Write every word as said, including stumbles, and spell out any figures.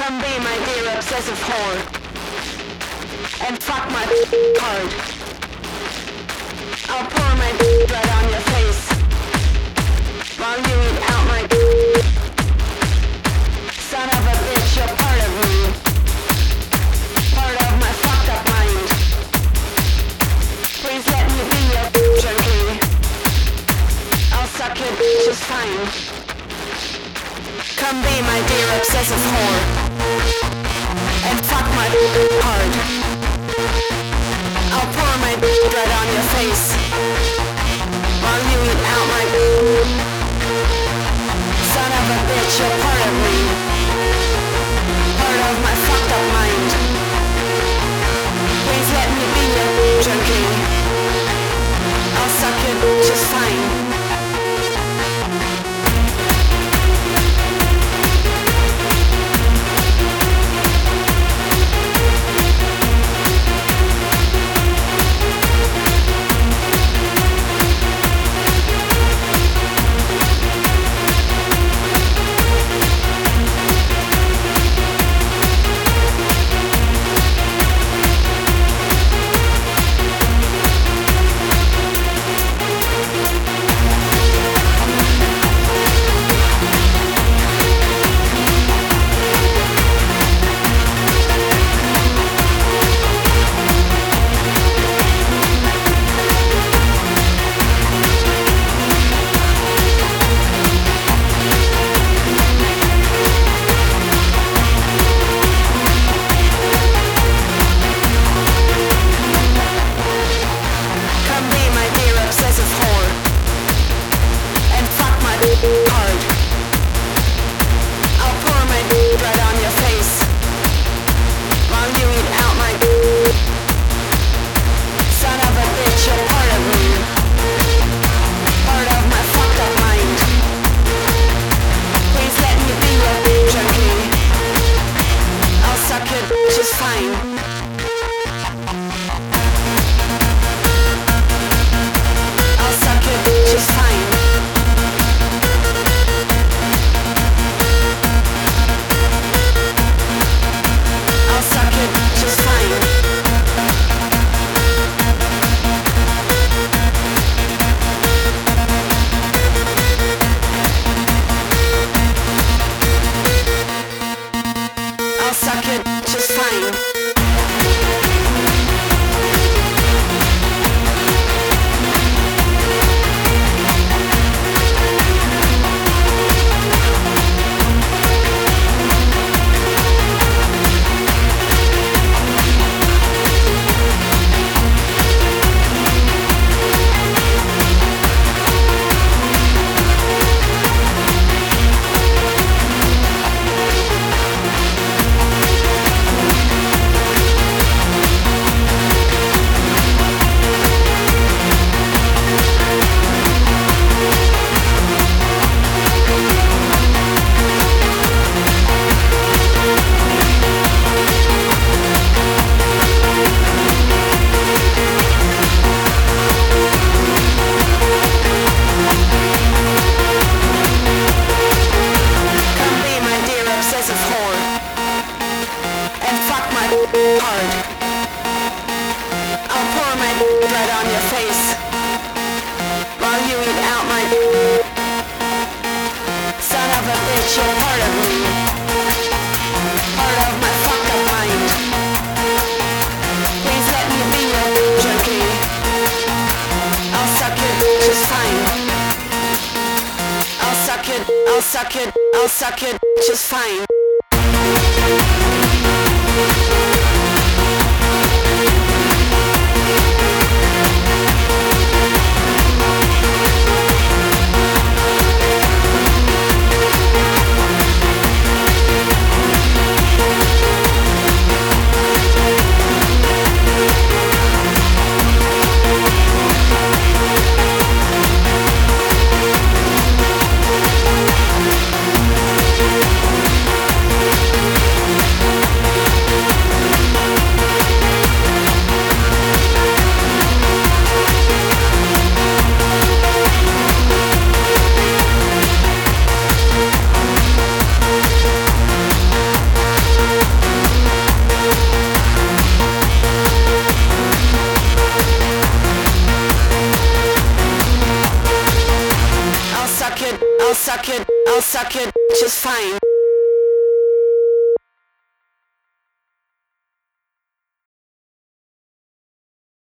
Come be my dear obsessive whore and fuck my hard. I'll pour my right on your face while you eat out my son of a bitch, you're part of me, part of my fucked up mind. Please let me be your junkie. I'll suck your just fine. Come be my dear obsessive whore and fuck my hard. I'll pour my right on your face while you eat out my son of a bitch, you're part of me, part of my fucked up mind. Please let me be your junkie. I'll suck it just fine. I'll suck it, I'll suck it just fine. I'll suck your, I'll suck your just fine.